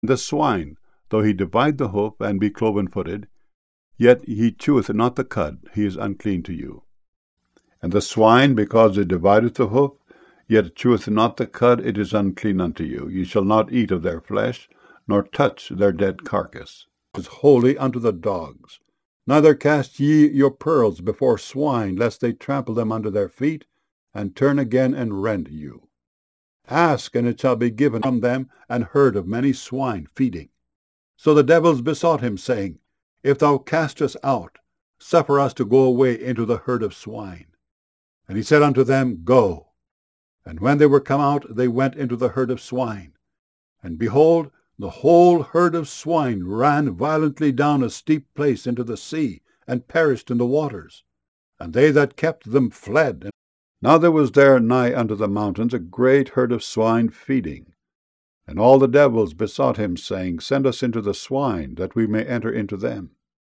The swine, though he divide the hoof, and be cloven-footed, yet he cheweth not the cud, he is unclean to you. And the swine, because it divideth the hoof, yet cheweth not the cud, it is unclean unto you. Ye shall not eat of their flesh, nor touch their dead carcass. It is holy unto the dogs. Neither cast ye your pearls before swine, lest they trample them under their feet, and turn again and rend you. Ask, and it shall be given from them an herd of many swine feeding. So the devils besought him, saying, If thou cast us out, suffer us to go away into the herd of swine. And he said unto them, Go. And when they were come out, they went into the herd of swine. And behold, the whole herd of swine ran violently down a steep place into the sea, and perished in the waters. And they that kept them fled. Now there was there nigh unto the mountains a great herd of swine feeding. And all the devils besought him, saying, Send us into the swine, that we may enter into them.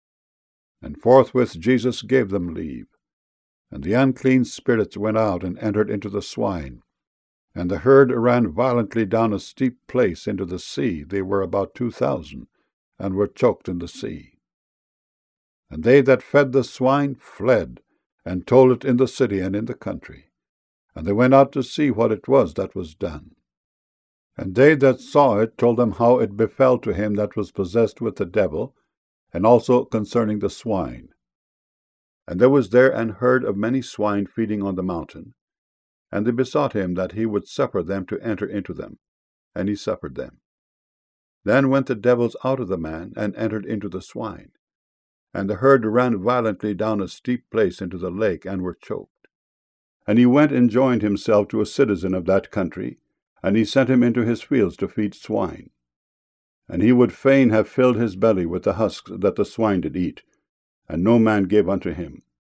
And forthwith Jesus gave them leave. And the unclean spirits went out and entered into the swine. And the herd ran violently down a steep place into the sea. They were about 2,000, and were choked in the sea. And they that fed the swine fled, and told it in the city and in the country. And they went out to see what it was that was done. And they that saw it told them how it befell to him that was possessed with the devil, and also concerning the swine. And there was there an herd of many swine feeding on the mountain. And they besought him that he would suffer them to enter into them. And he suffered them. Then went the devils out of the man, and entered into the swine. And the herd ran violently down a steep place into the lake, and were choked. And he went and joined himself to a citizen of that country, and he sent him into his fields to feed swine. And he would fain have filled his belly with the husks that the swine did eat, and no man gave unto him.